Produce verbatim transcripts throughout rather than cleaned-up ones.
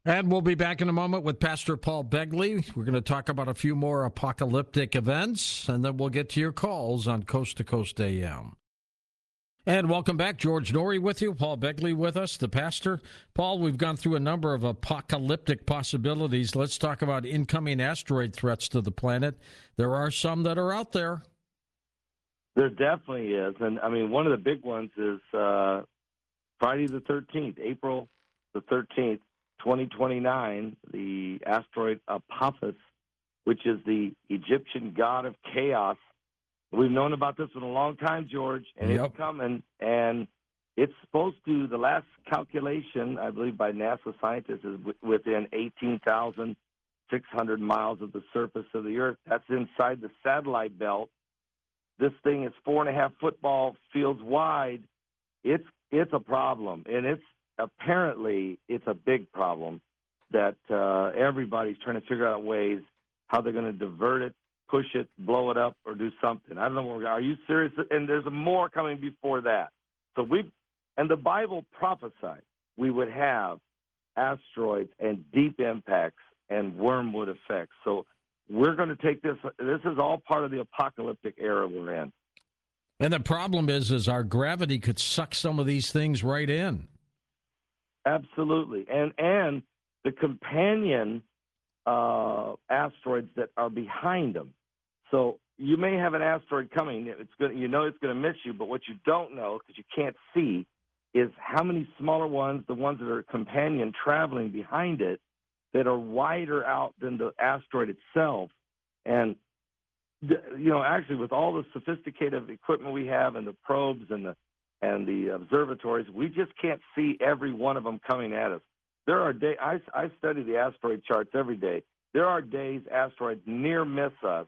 And we'll be back in a moment with Pastor Paul Begley. We're going to talk about a few more apocalyptic events, and then we'll get to your calls on Coast to Coast A M. And welcome back. George Noory with you. Paul Begley with us, the pastor. Paul, we've gone through a number of apocalyptic possibilities. Let's talk about incoming asteroid threats to the planet. There are some that are out there. There definitely is. And, I mean, one of the big ones is uh, Friday the thirteenth, April the thirteenth, twenty twenty-nine, the asteroid Apophis, which is the Egyptian god of chaos. We've known about this for a long time, George, and Yep. it's coming. And it's supposed to, the last calculation, I believe, by NASA scientists is w- within eighteen thousand six hundred miles of the surface of the Earth. That's inside the satellite belt. This thing is four and a half football fields wide. It's it's a problem, and it's apparently it's a big problem that uh, everybody's trying to figure out ways how they're going to divert it, push it, blow it up, or do something. I don't know. Where we're, are you serious? And there's more coming before that. So we, and the Bible prophesied we would have asteroids and deep impacts and wormwood effects. So we're going to take this. This is all part of the apocalyptic era we're in. And the problem is, is our gravity could suck some of these things right in. Absolutely, and and the companion uh, asteroids that are behind them. So you may have an asteroid coming. It's going. You know it's going to miss you, but what you don't know, because you can't see, is how many smaller ones, the ones that are companion traveling behind it, that are wider out than the asteroid itself. And you know, actually, with all the sophisticated equipment we have, and the probes and the and the observatories, we just can't see every one of them coming at us. There are days, I, I study the asteroid charts every day. There are days asteroids near miss us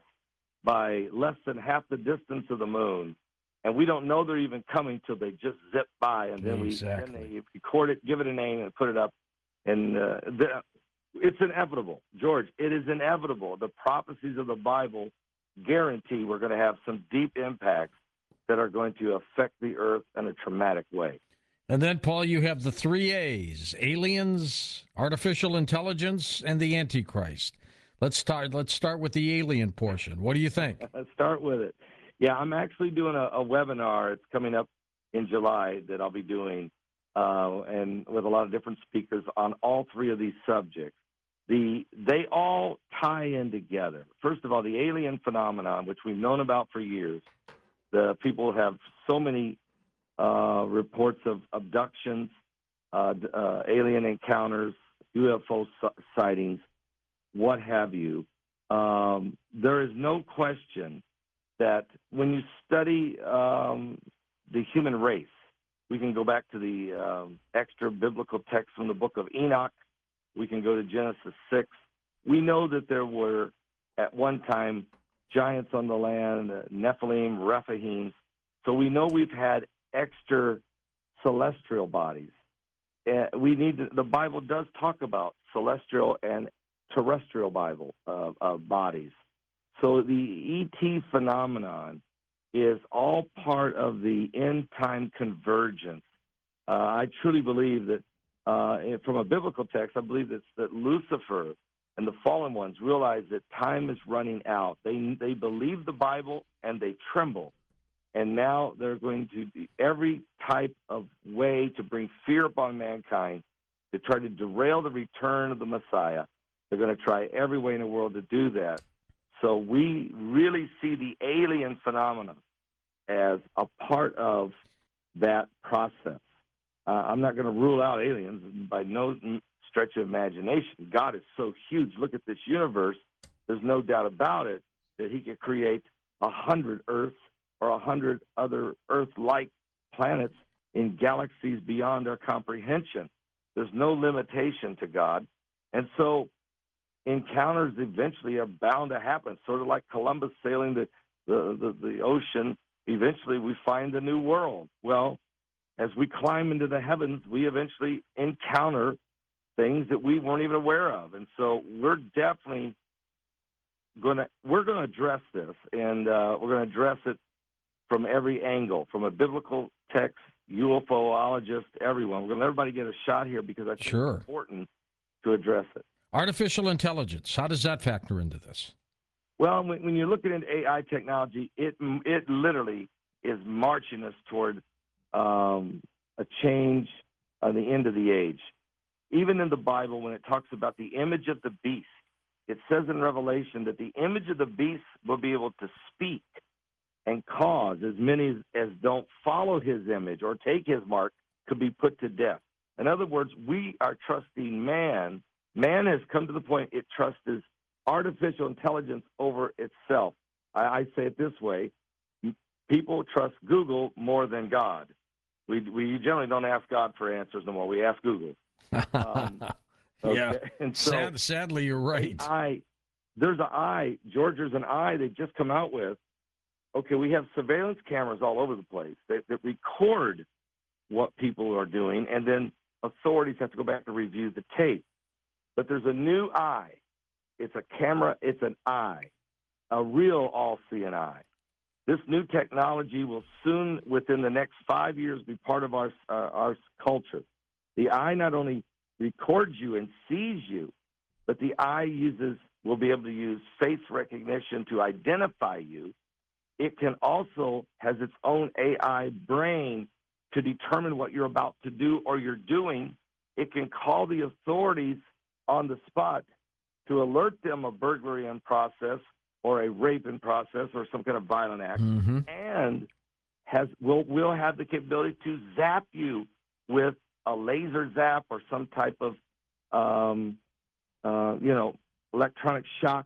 by less than half the distance of the moon, and we don't know they're even coming till they just zip by, and then Exactly. we then they record it, give it a name, and put it up. And uh, the, it's inevitable, George. It is inevitable. The prophecies of the Bible guarantee we're going to have some deep impacts that are going to affect the Earth in a traumatic way. And then, Paul, you have the three A's: aliens, artificial intelligence, and the Antichrist. Let's start. Let's start with the alien portion. What do you think? Let's start with it. Yeah, I'm actually doing a, a webinar. It's coming up in July that I'll be doing, uh, and with a lot of different speakers on all three of these subjects. The they all tie in together. First of all, the alien phenomenon, which we've known about for years. The people have so many uh, reports of abductions, uh, uh, alien encounters, U F O sightings, what have you. Um, there is no question that when you study um, the human race, we can go back to the um, extra biblical text from the book of Enoch. We can go to Genesis six. We know that there were, at one time, giants on the land, uh, Nephilim, Rephaim. So we know we've had extra celestial bodies. Uh, we need to, the Bible does talk about celestial and terrestrial Bible uh, uh, bodies. So the E T phenomenon is all part of the end time convergence. Uh, I truly believe that, uh, from a biblical text, I believe it's that Lucifer and the fallen ones realize that time is running out. They they believe the Bible and they tremble. And now they're going to do every type of way to bring fear upon mankind, to try to derail the return of the Messiah. They're going to try every way in the world to do that. So we really see the alien phenomenon as a part of that process. Uh, I'm not going to rule out aliens by no stretch of imagination. God is so huge. Look at this universe. There's no doubt about it that he could create a hundred Earths or a hundred other Earth-like planets in galaxies beyond our comprehension. There's no limitation to God. And so encounters eventually are bound to happen, sort of like Columbus sailing the, the, the, the ocean. Eventually we find the new world. Well, as we climb into the heavens, we eventually encounter things that we weren't even aware of. And so we're definitely going to, we're going to address this, and uh, we're going to address it from every angle, from a biblical text, UFOologist, everyone. We're going to let everybody get a shot here because I think Sure. it's important to address it. Artificial intelligence, how does that factor into this? Well, when, when you're looking into A I technology, it it literally is marching us toward um, a change on the end of the age. Even in the Bible, when it talks about the image of the beast, it says in Revelation that the image of the beast will be able to speak and cause as many as, as don't follow his image or take his mark could be put to death. In other words, we are trusting man. Man has come to the point it trusts artificial intelligence over itself. I, I say it this way. People trust Google more than God. We, we generally don't ask God for answers no more. We ask Google. Um, okay? Yeah, and so Sad, sadly, you're right. I, there's an eye, George, there's an eye they just come out with. Okay, we have surveillance cameras all over the place that, that record what people are doing, and then authorities have to go back and review the tape. But there's a new eye. It's a camera, it's an eye, a real all-seeing eye. This new technology will soon, within the next five years, be part of our, uh, our culture. The eye not only records you and sees you, but the eye uses will be able to use face recognition to identify you. It can also has its own A I brain to determine what you're about to do or you're doing. It can call the authorities on the spot to alert them of burglary in process or a rape in process or some kind of violent act, Mm-hmm. and has will will have the capability to zap you with a laser zap or some type of um, uh, you know electronic shock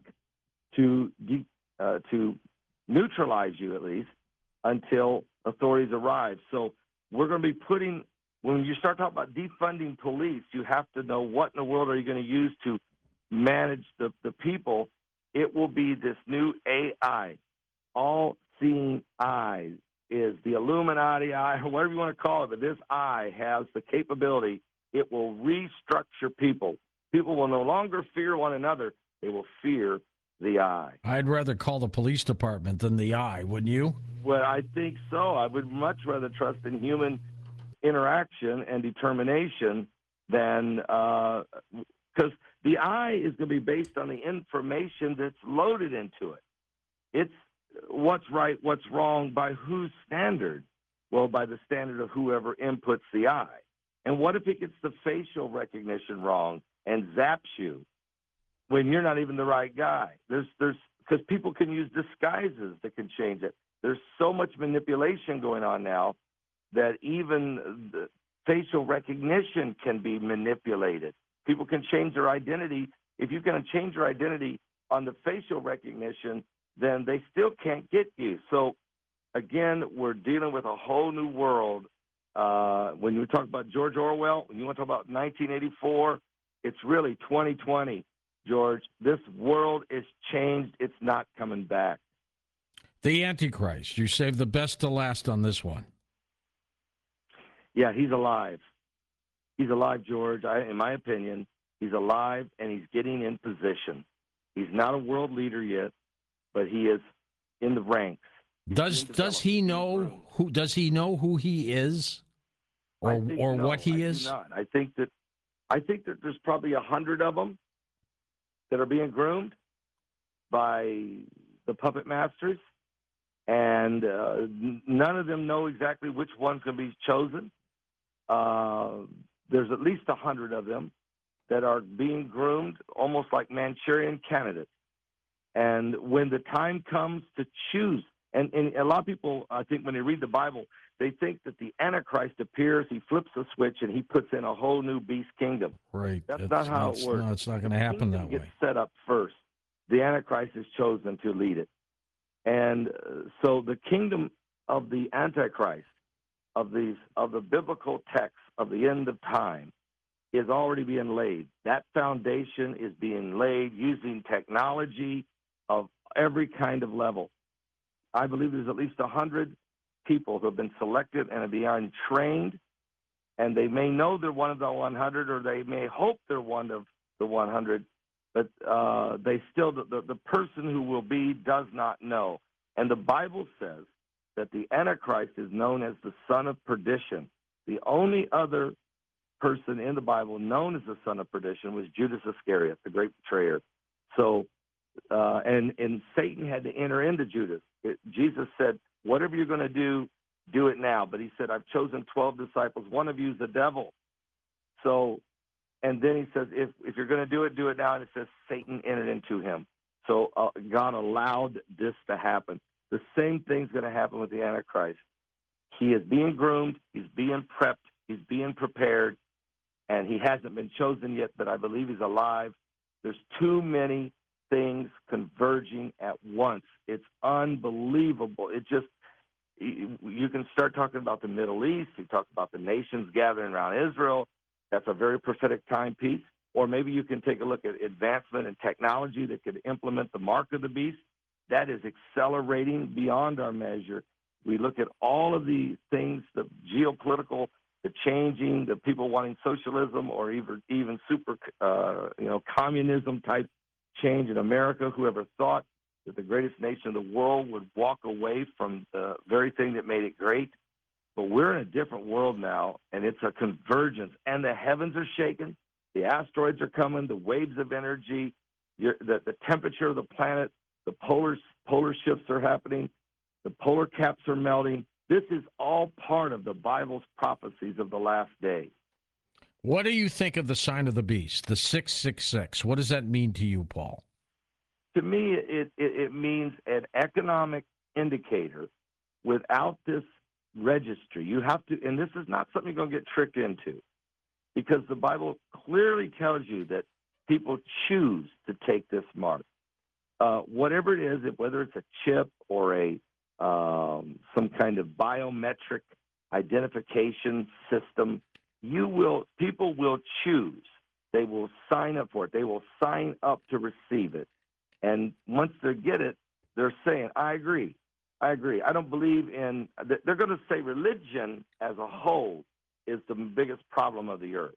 to de- uh, to neutralize you at least until authorities arrive. So we're going to be putting when you start talking about defunding police, you have to know what in the world are you going to use to manage the, the people. It will be this new A I, all-seeing eye, is the Illuminati eye, or whatever you want to call it, but this eye has the capability. It will restructure people. People will no longer fear one another. They will fear the eye. I'd rather call the police department than the eye, wouldn't you? Well, I think so. I would much rather trust in human interaction and determination than because uh, the eye is going to be based on the information that's loaded into it. It's what's right, what's wrong, by whose standard? Well, by the standard of whoever inputs the eye. And what if it gets the facial recognition wrong and zaps you when you're not even the right guy? There's, there's, because people can use disguises that can change it. There's so much manipulation going on now that even the facial recognition can be manipulated. People can change their identity. If you're going to change your identity on the facial recognition, then they still can't get you. So, again, we're dealing with a whole new world. Uh, when you talk about George Orwell, when you want to talk about nineteen eighty-four, it's really twenty twenty, George. This world is changed. It's not coming back. The Antichrist. You saved the best to last on this one. Yeah, he's alive. He's alive, George. I, in my opinion, he's alive, and he's getting in position. He's not a world leader yet, but he is in the ranks. He's Does does he know who does he know who he is, or or no, what he I is? Do not. I think that I think that there's probably a hundred of them that are being groomed by the puppet masters, and uh, none of them know exactly which one's going to be chosen. Uh, there's at least a hundred of them that are being groomed, almost like Manchurian candidates. And when the time comes to choose, and, and a lot of people, I think, when they read the Bible, they think that the Antichrist appears, he flips a switch, and he puts in a whole new beast kingdom. Right. That's it's not how not, it works. No, it's not going to happen that way. The kingdom gets set up first. The Antichrist is chosen to lead it. And uh, so the kingdom of the Antichrist, of these of the biblical text of the end of time, is already being laid. That foundation is being laid using technology of every kind of level. I believe there's at least one hundred people who have been selected and are being trained, and they may know they're one of the one hundred, or they may hope they're one of the one hundred, but uh, they still, the, the, the person who will be does not know. And the Bible says that the Antichrist is known as the son of perdition. The only other person in the Bible known as the son of perdition was Judas Iscariot, the great betrayer. So, uh, and, and Satan had to enter into Judas. It, Jesus said, whatever you're going to do, do it now. But he said, I've chosen twelve disciples. One of you is the devil. So, and then he says, if, if you're going to do it, do it now. And it says Satan entered into him. So uh, God allowed this to happen. The same thing's going to happen with the Antichrist. He is being groomed. He's being prepped. He's being prepared. And he hasn't been chosen yet, but I believe he's alive. There's too many things converging at once. It's unbelievable. It just, you can start talking about the Middle East. You talk about the nations gathering around Israel. That's a very prophetic timepiece. Or maybe you can take a look at advancement in technology that could implement the mark of the beast. That is accelerating beyond our measure. We look at all of the things, the geopolitical, the changing, the people wanting socialism or even even super, uh, you know, communism type change in America. Whoever thought that the greatest nation in the world would walk away from the very thing that made it great? But we're in a different world now, and it's a convergence. And the heavens are shaking. The asteroids are coming. The waves of energy, the, the temperature of the planet, the polar polar shifts are happening. The polar caps are melting. This is all part of the Bible's prophecies of the last days. What do you think of the sign of the beast, the six six six? What does that mean to you, Paul? To me, it, it, it means an economic indicator. Without this registry, you have to, and this is not something you're going to get tricked into, because the Bible clearly tells you that people choose to take this mark. Uh, whatever it is, whether it's a chip or a um, some kind of biometric identification system, you will people will choose. They will sign up for it. They will sign up to receive it. And once they get it, they're saying, I agree. I agree. I don't believe in, they're going to say religion as a whole is the biggest problem of the earth.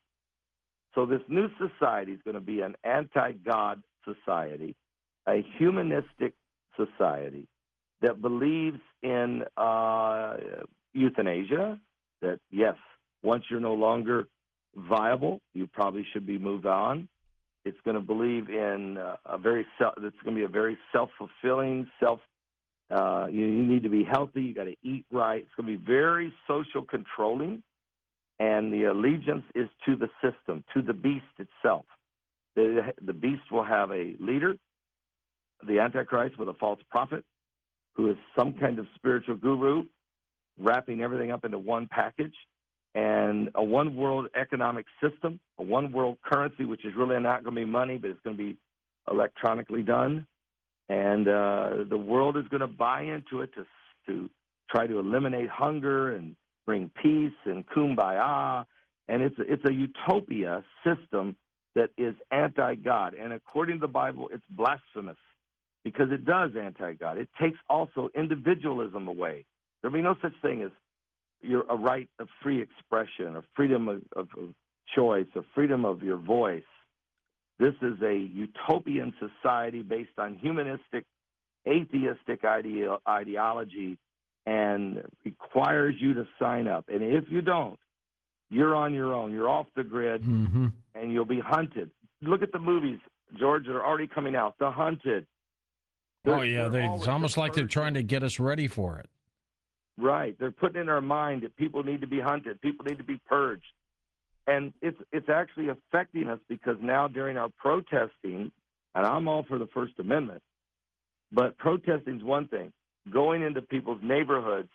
So this new society is going to be an anti-God society, a humanistic society that believes in uh, euthanasia, that, yes, once you're no longer viable, you probably should be moved on. It's going to believe in uh, a very self, it's going to be a very self-fulfilling, self, uh, you, you need to be healthy, you got to eat right. It's going to be very social controlling, and the allegiance is to the system, to the beast itself. The, the beast will have a leader, the Antichrist with a false prophet, who is some kind of spiritual guru, wrapping everything up into one package, and a one world economic system, a one world currency, which is really not going to be money, but it's going to be electronically done. And uh, the world is going to buy into it to, to try to eliminate hunger and bring peace and kumbaya. And it's a, it's a utopia system that is anti-God. And according to the Bible, it's blasphemous because it does anti-God. It takes also individualism away. There'll be no such thing as your a right of free expression, or freedom of, of, of choice, or freedom of your voice. This is a utopian society based on humanistic, atheistic idea, ideology, and requires you to sign up. And if you don't, you're on your own. You're off the grid, mm-hmm. and you'll be hunted. Look at the movies, George, that are already coming out. The Hunted. They're, oh, yeah. They, it's almost like they're trying to get us ready for it. Right. They're putting in our mind that people need to be hunted. People need to be purged. And it's it's actually affecting us because now during our protesting, and I'm all for the First Amendment, but protesting is one thing. Going into people's neighborhoods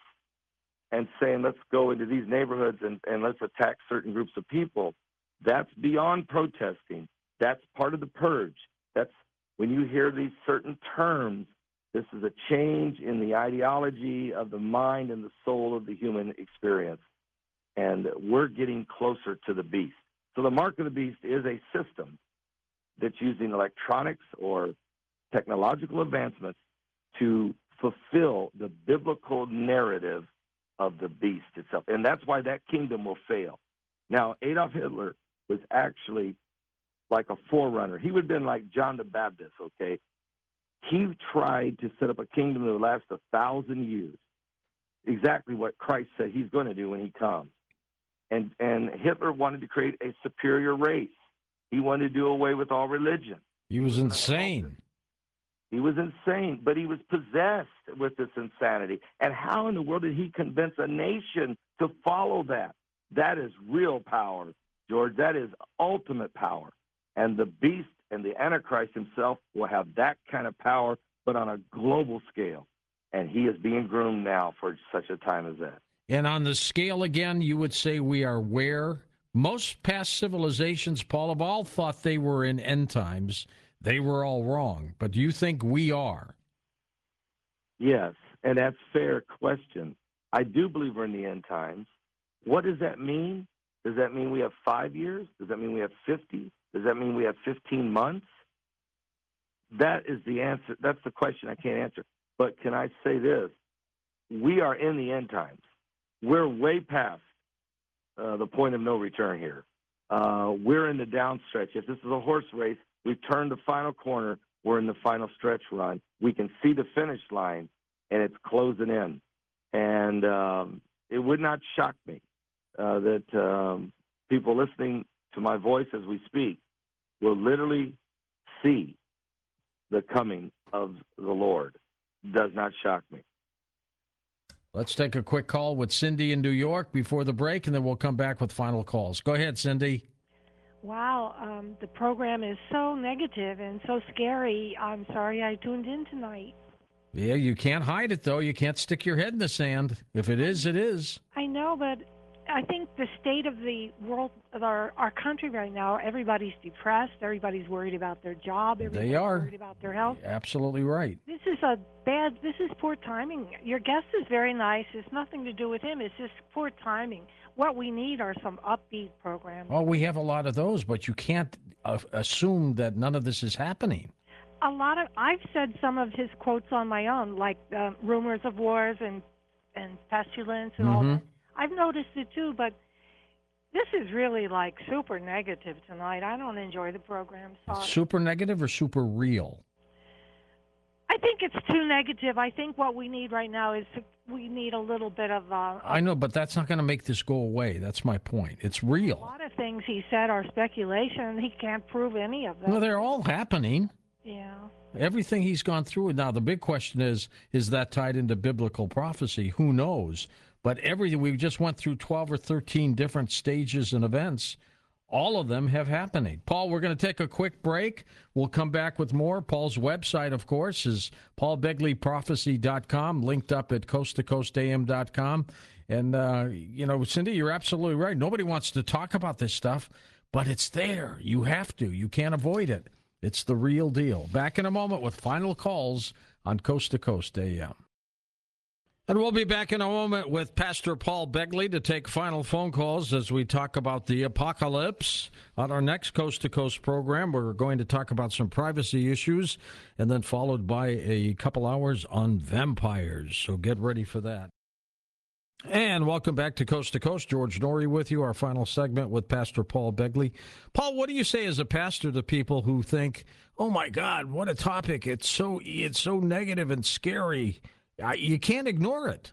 and saying, let's go into these neighborhoods and, and let's attack certain groups of people, that's beyond protesting. That's part of the purge. That's when you hear these certain terms, this is a change in the ideology of the mind and the soul of the human experience. And we're getting closer to the beast. So the mark of the beast is a system that's using electronics or technological advancements to fulfill the biblical narrative of the beast itself. And that's why that kingdom will fail. Now, Adolf Hitler was actually like a forerunner. He would have been like John the Baptist, okay? He tried to set up a kingdom that would last a thousand years. Exactly what Christ said he's going to do when he comes. And, and Hitler wanted to create a superior race. He wanted to do away with all religion. He was insane. He was insane, but he was possessed with this insanity. And how in the world did he convince a nation to follow that? That is real power, George. That is ultimate power. And the beast and the Antichrist himself will have that kind of power, but on a global scale. And he is being groomed now for such a time as that. And on the scale again, you would say we are where? Most past civilizations, Paul, have all thought they were in end times. They were all wrong. But do you think we are? Yes, and that's a fair question. I do believe we're in the end times. What does that mean? Does that mean we have five years? Does that mean we have fifty? Does that mean we have fifteen months? That is the answer. That's the question I can't answer. But can I say this? We are in the end times. We're way past uh, the point of no return here. Uh, we're in the downstretch. If this is a horse race, we've turned the final corner. We're in the final stretch run. We can see the finish line, and it's closing in. And um, it would not shock me uh, that um, people listening to my voice as we speak will literally see the coming of the Lord. Does not shock me. Let's take a quick call with Cindy in New York before the break, and then we'll come back with final calls. Go ahead, Cindy. Wow, um, the program is so negative and so scary. I'm sorry I tuned in tonight. Yeah, you can't hide it, though. You can't stick your head in the sand. If it is, it is. I know, but I think the state of the world, of our, our country right now, everybody's depressed. Everybody's worried about their job. Everybody's They are. worried about their health. Absolutely right. This is a bad, this is poor timing. Your guest is very nice. It's nothing to do with him. It's just poor timing. What we need are some upbeat programs. Well, we have a lot of those, but you can't uh, assume that none of this is happening. A lot of, I've said some of his quotes on my own, like uh, rumors of wars and, and pestilence and Mm-hmm. all that. I've noticed it too, but this is really like super negative tonight. I don't enjoy the program. Sorry. Super negative or super real? I think it's too negative. I think what we need right now is to, we need a little bit of. Uh, I know, but that's not going to make this go away. That's my point. It's a real. lot of things he said are speculation. He can't prove any of them. Well, they're all happening. Yeah. Everything he's gone through. Now, the big question is, is that tied into biblical prophecy? Who knows? But everything, we just went through twelve or thirteen different stages and events. All of them have happening. Paul, we're going to take a quick break. We'll come back with more. Paul's website, of course, is paul begley prophecy dot com, linked up at coast to coast a m dot com. And, uh, you know, Cindy, you're absolutely right. Nobody wants to talk about this stuff, but it's there. You have to. You can't avoid it. It's the real deal. Back in a moment with final calls on Coast to Coast A M. And we'll be back in a moment with Pastor Paul Begley to take final phone calls as we talk about the apocalypse. On our next Coast to Coast program, we're going to talk about some privacy issues and then followed by a couple hours on vampires. So get ready for that. And welcome back to Coast to Coast. George Noory with you, our final segment with Pastor Paul Begley. Paul, what do you say as a pastor to people who think, oh, my God, what a topic. It's so it's so negative and scary. You can't ignore it.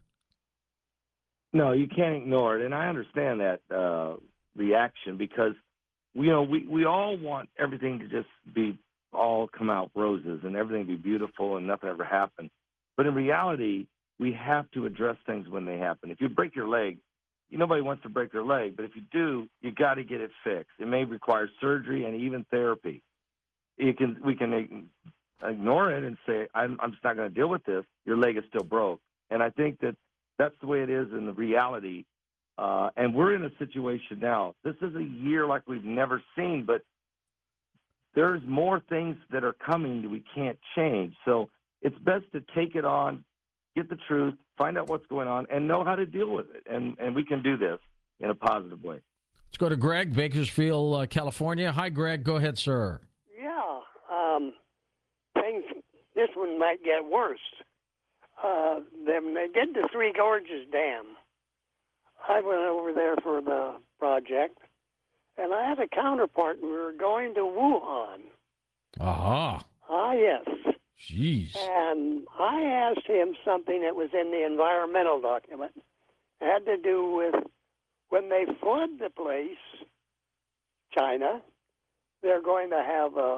No, you can't ignore it, and I understand that uh, reaction because, you know, we, we all want everything to just be all come out roses and everything be beautiful and nothing ever happen. But in reality, we have to address things when they happen. If you break your leg, nobody wants to break their leg, but if you do, you got to get it fixed. It may require surgery and even therapy. You can we can ignore it and say, I'm, I'm just not going to deal with this. Your leg is still broke. And I think that that's the way it is in the reality. Uh, and we're in a situation now. This is a year like we've never seen, but there's more things that are coming that we can't change. So it's best to take it on, get the truth, find out what's going on, and know how to deal with it. And, and we can do this in a positive way. Let's go to Greg, Bakersfield, uh, California. Hi, Greg. Go ahead, sir. Yeah. Um, things, this one might get worse. Uh, when they did the Three Gorges Dam, I went over there for the project, and I had a counterpart, and we were going to Wuhan. Aha. Ah, yes. Jeez. And I asked him something that was in the environmental document. It had to do with when they flood the place, China, they're going to have a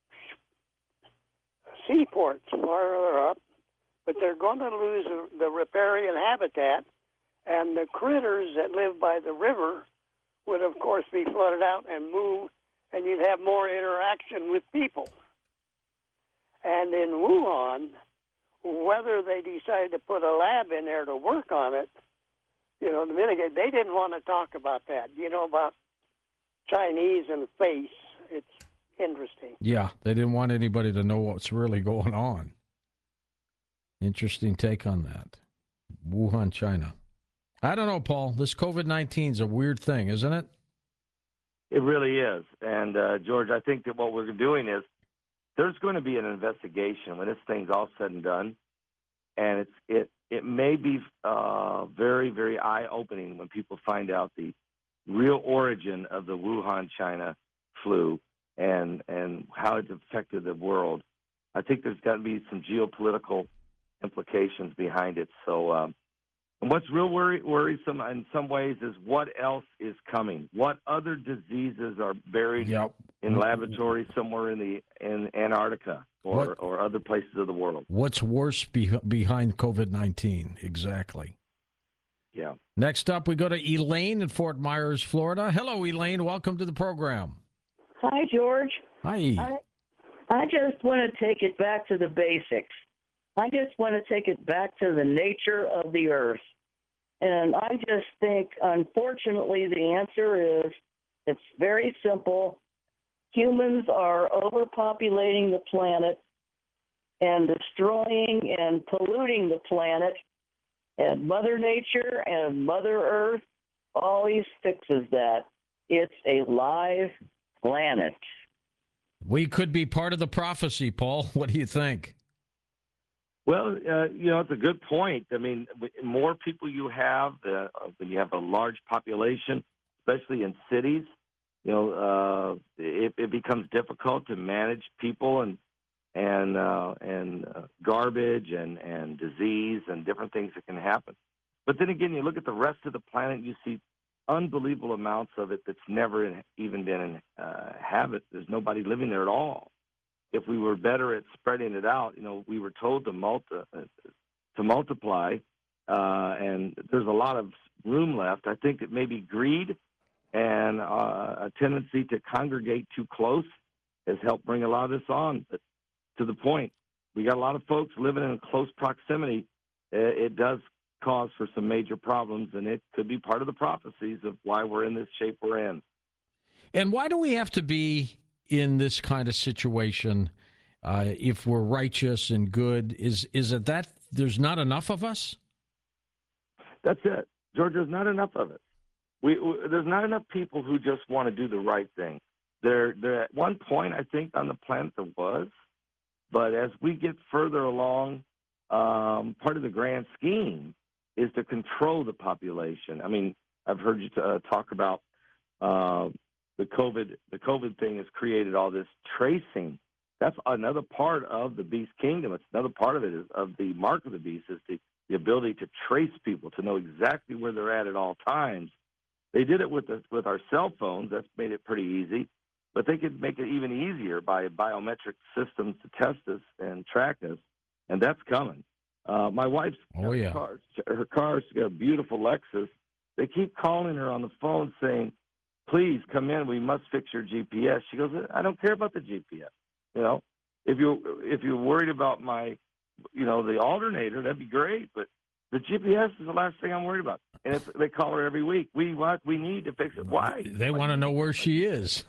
seaports farther up, but they're going to lose the riparian habitat, and the critters that live by the river would, of course, be flooded out and move, and you'd have more interaction with people. And in Wuhan, whether they decided to put a lab in there to work on it, you know, to mitigate, they didn't want to talk about that. You know, about Chinese and face. It's interesting. Yeah, they didn't want anybody to know what's really going on. Interesting take on that. Wuhan, China. I don't know, Paul. This COVID nineteen is a weird thing, isn't it? It really is. And, uh, George, I think that what we're doing is there's going to be an investigation when this thing's all said and done. And it's it it may be uh, very, very eye-opening when people find out the real origin of the Wuhan, China flu and, and how it's affected the world. I think there's got to be some geopolitical implications behind it. So um, and what's real worry, worrisome in some ways is what else is coming. What other diseases are buried Yep. in laboratories somewhere in the in Antarctica or, What? or other places of the world? What's worse be- behind COVID nineteen? Exactly. Yeah. Next up, we go to Elaine in Fort Myers, Florida. Hello, Elaine. Welcome to the program. Hi, George. Hi. I, I just want to take it back to the basics. I just want to take it back to the nature of the earth. And I just think, unfortunately, the answer is it's very simple. Humans are overpopulating the planet and destroying and polluting the planet. And Mother Nature and Mother Earth always fixes that. It's a live planet. We could be part of the prophecy, Paul. What do you think? Well, uh, you know, it's a good point. I mean, the more people you have, uh, when you have a large population, especially in cities, you know, uh, it, it becomes difficult to manage people and and uh, and uh, garbage and, and disease and different things that can happen. But then again, you look at the rest of the planet, you see unbelievable amounts of it that's never in, even been in uh, habit. There's nobody living there at all. If we were better at spreading it out, you know, we were told to multi, uh, to multiply, uh, and there's a lot of room left. I think it may be greed and uh, a tendency to congregate too close has helped bring a lot of this on. But to the point, we got a lot of folks living in close proximity. It, it does cause for some major problems, and it could be part of the prophecies of why we're in this shape we're in. And why do we have to be in this kind of situation uh, if we're righteous and good? Is is it that there's not enough of us? That's it. George, there's not enough of it. We, we There's not enough people who just want to do the right thing. There, there at one point, I think, on the planet there was, but as we get further along, um, part of the grand scheme is to control the population. I mean, I've heard you uh, talk about uh, the COVID. The COVID thing has created all this tracing. That's another part of the beast kingdom. It's another part of it is of the mark of the beast is the, the ability to trace people, to know exactly where they're at at all times. They did it with the, with our cell phones. That's made it pretty easy. But they could make it even easier by biometric systems to test us and track us, and that's coming. Uh, my wife's Oh, yeah. car, her car's got a beautiful Lexus. They keep calling her on the phone saying, please come in, we must fix your G P S. She goes, I don't care about the G P S. You know, if you if you're worried about my, you know, the alternator, that'd be great, but the G P S is the last thing I'm worried about. And if they call her every week, we what we need to fix it. Why? They want to know where she is.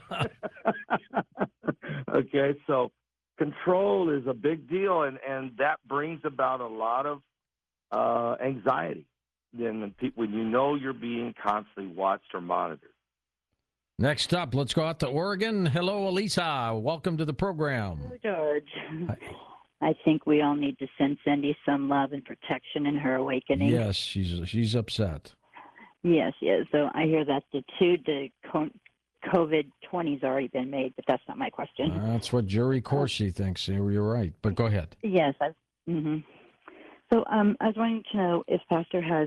Okay, so control is a big deal, and, and that brings about a lot of uh, anxiety. Then when, people, when you know you're being constantly watched or monitored. Next up, let's go out to Oregon. Hello, Elisa. Welcome to the program. George. Hi. I think we all need to send Cindy some love and protection in her awakening. Yes, she's she's upset. Yes, yes. So I hear that the two the COVID twenty's already been made, but that's not my question. That's what Jerry Corsi thinks. You're right, but go ahead. Yes. I, mm-hmm. So um, I was wanting to know if Pastor has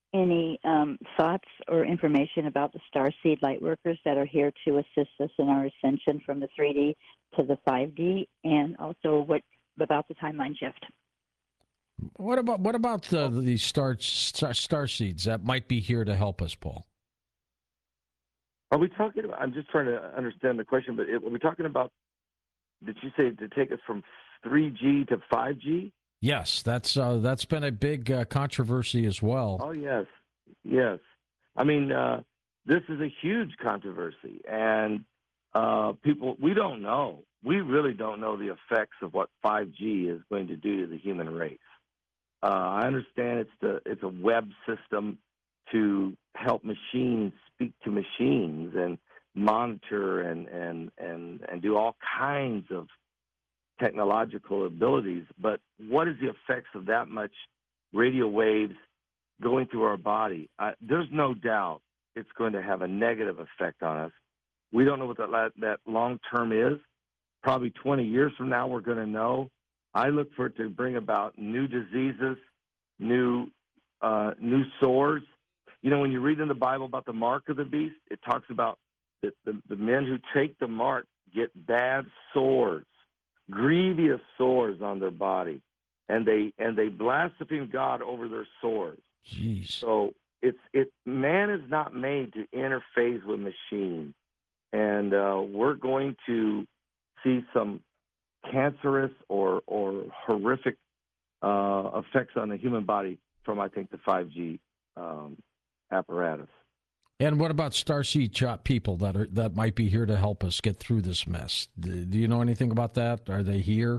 any um, thoughts or information about the Starseed Lightworkers that are here to assist us in our ascension from the three D to the five D, and also what about the timeline shift? What about what about the the star, star star seeds that might be here to help us, Paul? Are we talking about, I'm just trying to understand the question, but it, are we talking about, did you say to take us from three G to five G? Yes, that's uh, that's been a big uh, controversy as well. Oh, yes. Yes. I mean, uh, this is a huge controversy, and uh, people, we don't know. We really don't know the effects of what five G is going to do to the human race. Uh, I understand it's the it's a web system to help machines speak to machines and monitor and and and and do all kinds of technological abilities. But what is the effects of that much radio waves going through our body? Uh, there's no doubt it's going to have a negative effect on us. We don't know what that that long term is. Probably twenty years from now, we're going to know. I look for it to bring about new diseases, new uh, new sores. You know, when you read in the Bible about the mark of the beast, it talks about that the, the men who take the mark get bad sores, grievous sores on their body, and they and they blaspheme God over their sores. Jeez. So it's it man is not made to interface with machines, and uh, we're going to see some cancerous or or horrific uh, effects on the human body from, I think, the five G um, apparatus. And what about Starseed Chop people that are that might be here to help us get through this mess? Do, do you know anything about that? Are they here?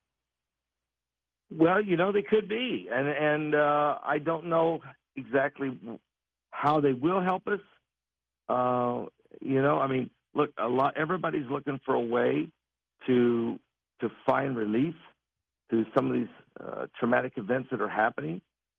Well, you know, they could be, and and uh, I don't know exactly how they will help us. Uh, you know, I mean, look, a lot. Everybody's looking for a way to to find relief to some of these uh, traumatic events that are happening.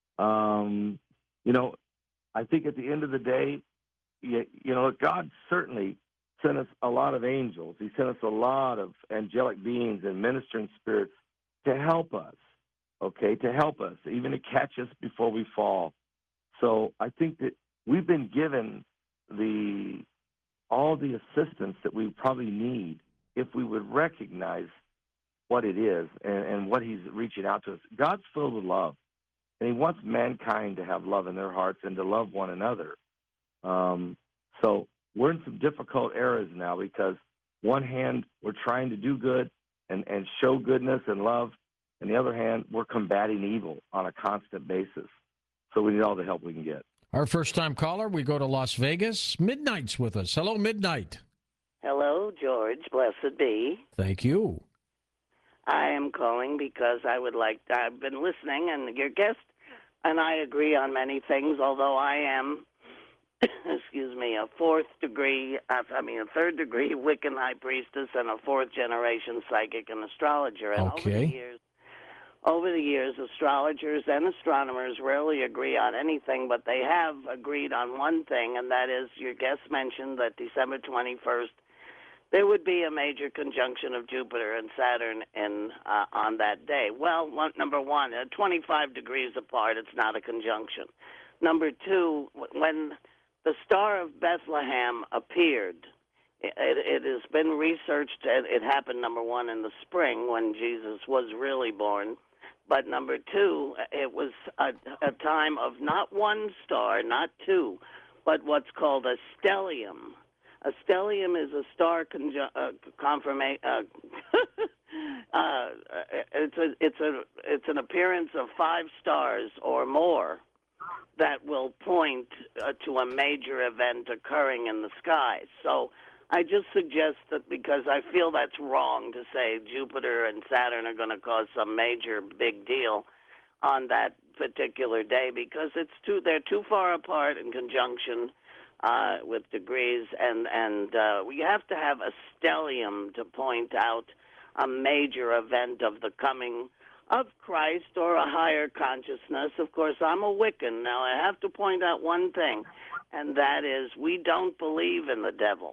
Um, you know, I think at the end of the day, you, you know, God certainly sent us a lot of angels. He sent us a lot of angelic beings and ministering spirits to help us, okay, to help us, even to catch us before we fall. So I think that we've been given the all the assistance that we probably need if we would recognize what it is and, and what he's reaching out to us. God's filled with love, and he wants mankind to have love in their hearts and to love one another. Um, so we're in some difficult eras now because one hand, we're trying to do good and, and show goodness and love. On the other hand, we're combating evil on a constant basis. So we need all the help we can get. Our first-time caller, we go to Las Vegas. Midnight's with us. Hello, Midnight. Hello, George. Blessed be. Thank you. I am calling because I would like, I've been listening, and your guest and I agree on many things, although I am, excuse me, a fourth degree, I mean, a third degree Wiccan high priestess and a fourth generation psychic and astrologer. And Okay. over the years, over the years, astrologers and astronomers rarely agree on anything, but they have agreed on one thing, and that is your guest mentioned that December twenty-first, there would be a major conjunction of Jupiter and Saturn in uh, on that day. Well, one, number one, uh, twenty-five degrees apart, it's not a conjunction. Number two, when the Star of Bethlehem appeared, it, it has been researched. It happened, number one, in the spring when Jesus was really born. But number two, it was a, a time of not one star, not two, but what's called a stellium. A stellium is a star conju- uh, confirmation. Uh, uh, it's a it's a it's an appearance of five stars or more that will point uh, to a major event occurring in the sky. So I just suggest that, because I feel that's wrong to say Jupiter and Saturn are going to cause some major big deal on that particular day, because it's too they're too far apart in conjunction uh, with degrees, and and uh, we have to have a stellium to point out a major event of the coming of Christ or a higher consciousness. Of course, I'm a Wiccan. Now, I have to point out one thing, and that is we don't believe in the devil.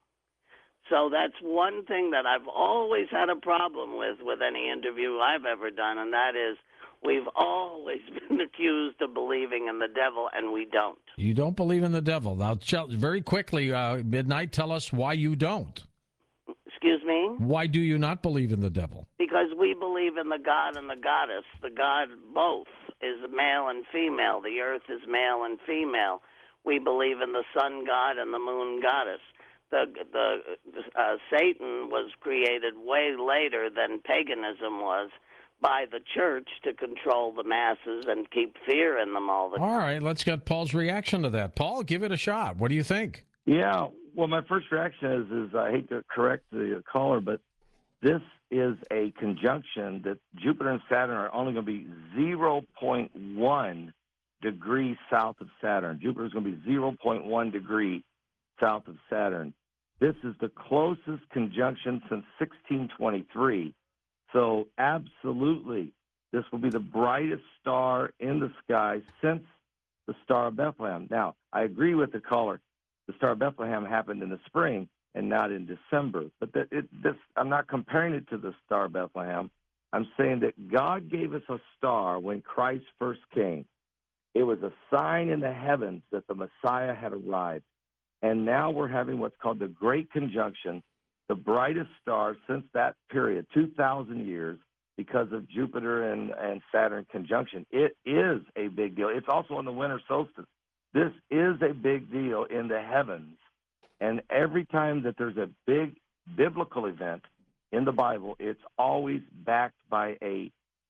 So that's one thing that I've always had a problem with with any interview I've ever done, and that is We've always been accused of believing in the devil, and we don't. You don't believe in the devil. Now, tell, very quickly, uh, Midnight, tell us why you don't. Excuse me? Why do you not believe in the devil? Because we believe in the God and the goddess. The God both is male and female. The earth is male and female. We believe in the sun god and the moon goddess. The the uh, Satan was created way later than paganism was by the church to control the masses and keep fear in them all the time. All right, let's get Paul's reaction to that. Paul, give it a shot. What do you think? Yeah, well, my first reaction is, is I hate to correct the caller, but this is a conjunction that Jupiter and Saturn are only going to be zero point one degrees south of Saturn. Jupiter is going to be zero point one degree south of Saturn. This is the closest conjunction since sixteen twenty-three. So absolutely, this will be the brightest star in the sky since the Star of Bethlehem. Now, I agree with the caller. The Star of Bethlehem happened in the spring and not in December. But that it, this, I'm not comparing it to the Star of Bethlehem. I'm saying that God gave us a star when Christ first came. It was a sign in the heavens that the Messiah had arrived. And now we're having what's called the Great Conjunction, the brightest star since that period, two thousand years, because of Jupiter and, and Saturn conjunction. It is a big deal. It's also on the winter solstice. This is a big deal in the heavens. And every time that there's a big biblical event in the Bible, it's always backed by a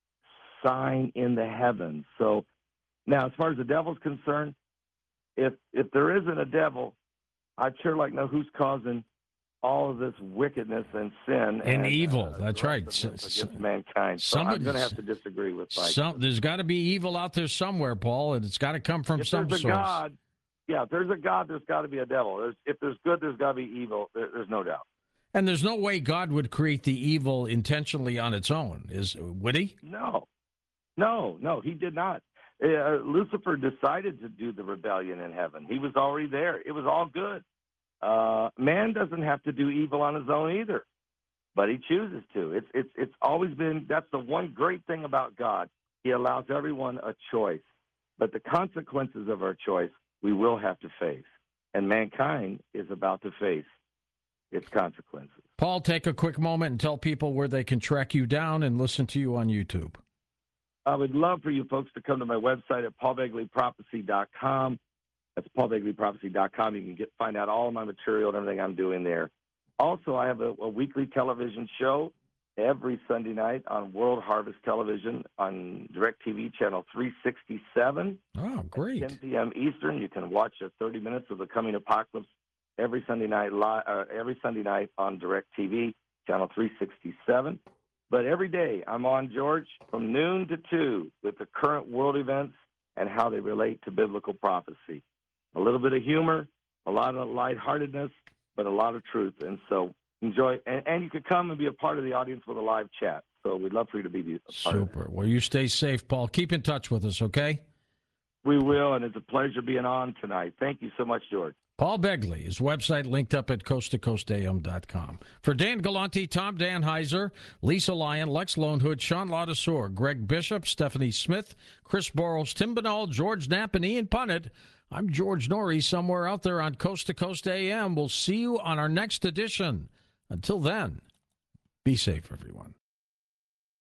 sign in the heavens. So now, as far as the devil's concerned, if if there isn't a devil, I'd sure like to know who's causing all of this wickedness and sin and, and evil. Uh, That's right. Against mankind. So I'm going to have to disagree with Mike. Some, there's got to be evil out there somewhere, Paul, and it's got to come from if some there's a source. God, yeah, if there's a God, there's got to be a devil. There's, if there's good, there's got to be evil. There, there's no doubt. And there's no way God would create the evil intentionally on its own. Is would he? No, no, no, he did not. Uh, Lucifer decided to do the rebellion in heaven. He was already there. It was all good. Uh, man doesn't have to do evil on his own either, but he chooses to. It's it's it's always been. That's the one great thing about God. He allows everyone a choice, but the consequences of our choice we will have to face, and mankind is about to face its consequences. Paul, take a quick moment and tell people where they can track you down and listen to you on YouTube. I would love for you folks to come to my website at paul begley prophecy dot com. That's paul begley prophecy dot com. You can get find out all of my material and everything I'm doing there. Also, I have a, a weekly television show every Sunday night on World Harvest Television on DirecTV channel three sixty-seven. Oh, great. ten p.m. Eastern. You can watch uh, thirty minutes of the coming apocalypse every Sunday night li- uh, every Sunday night on DirecTV channel three sixty-seven. But every day I'm on, George, from noon to two with the current world events and how they relate to biblical prophecy. A little bit of humor, a lot of lightheartedness, but a lot of truth. And so enjoy. And, and you could come and be a part of the audience with a live chat. So we'd love for you to be a part of it. Super. Well, you stay safe, Paul. Keep in touch with us, okay? We will, and it's a pleasure being on tonight. Thank you so much, George. Paul Begley, his website linked up at coast to coast a m dot com. For Dan Galante, Tom Danheiser, Lisa Lyon, Lex Lonehood, Sean Ladouceur, Greg Bishop, Stephanie Smith, Chris Boros, Tim Binnall, George Knapp, and Ian Punnett, I'm George Norrie, somewhere out there on Coast to Coast A M. We'll see you on our next edition. Until then, be safe, everyone.